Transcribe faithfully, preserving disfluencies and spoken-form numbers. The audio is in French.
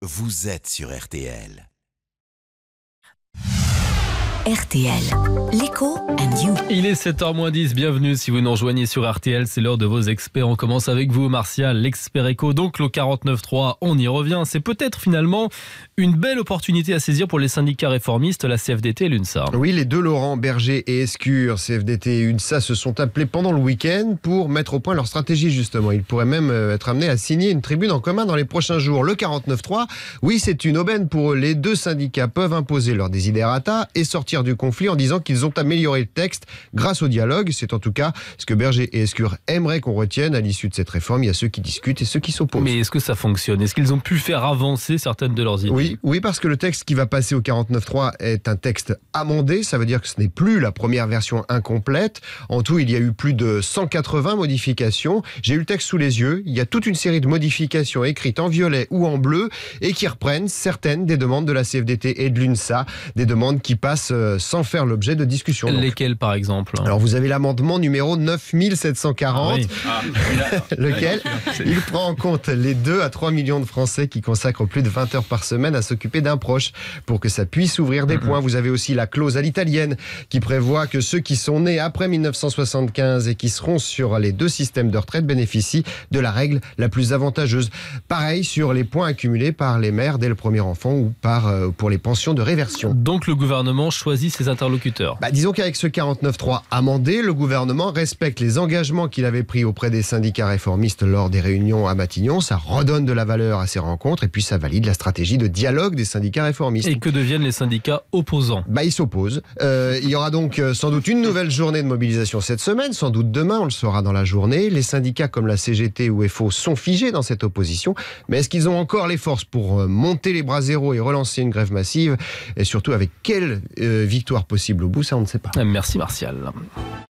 Vous êtes sur R T L. R T L, l'écho and you. Il est sept heures moins dix, bienvenue si vous nous rejoignez sur R T L, c'est l'heure de vos experts. On commence avec vous Martial, l'expert éco, donc le quarante-neuf trois, on y revient. C'est peut-être finalement une belle opportunité à saisir pour les syndicats réformistes, la C F D T et l'UNSA. Oui, les deux Laurent, Berger et Escure, C F D T et UNSA, se sont appelés pendant le week-end pour mettre au point leur stratégie justement. Ils pourraient même être amenés à signer une tribune en commun dans les prochains jours. Le quarante-neuf trois, oui, c'est une aubaine pour eux. Les deux syndicats peuvent imposer leur desiderata et sortir du conflit en disant qu'ils ont amélioré le texte grâce au dialogue. C'est en tout cas ce que Berger et Escure aimeraient qu'on retienne à l'issue de cette réforme. Il y a ceux qui discutent et ceux qui s'opposent. Mais est-ce que ça fonctionne? Est-ce qu'ils ont pu faire avancer certaines de leurs idées? Oui, oui, parce que le texte qui va passer au quarante-neuf trois est un texte amendé. Ça veut dire que ce n'est plus la première version incomplète. En tout, il y a eu plus de cent quatre-vingts modifications. J'ai eu le texte sous les yeux. Il y a toute une série de modifications écrites en violet ou en bleu et qui reprennent certaines des demandes de la C F D T et de l'UNSA, des demandes qui passent sans faire l'objet de discussions. Donc. Lesquelles, par exemple? Alors, vous avez l'amendement numéro neuf mille sept cent quarante, ah oui. ah, lequel il prend en compte les deux à trois millions de Français qui consacrent plus de vingt heures par semaine à s'occuper d'un proche pour que ça puisse ouvrir des mm-hmm. points. Vous avez aussi la clause à l'italienne qui prévoit que ceux qui sont nés après mille neuf cent soixante-quinze et qui seront sur les deux systèmes de retraite bénéficient de la règle la plus avantageuse. Pareil sur les points accumulés par les mères dès le premier enfant ou par, euh, pour les pensions de réversion. Donc le gouvernement choisit ses interlocuteurs. Bah, disons qu'avec ce quarante-neuf trois amendé, le gouvernement respecte les engagements qu'il avait pris auprès des syndicats réformistes lors des réunions à Matignon. Ça redonne de la valeur à ces rencontres et puis ça valide la stratégie de dialogue des syndicats réformistes. Et que deviennent les syndicats opposants? Bah, ils s'opposent. Euh, il y aura donc euh, sans doute une nouvelle journée de mobilisation cette semaine, sans doute demain, on le saura dans la journée. Les syndicats comme la C G T ou F O sont figés dans cette opposition. Mais est-ce qu'ils ont encore les forces pour euh, monter les bras zéro et relancer une grève massive? Et surtout avec quelle euh, victoire possible au bout, ça on ne sait pas. Merci Martial.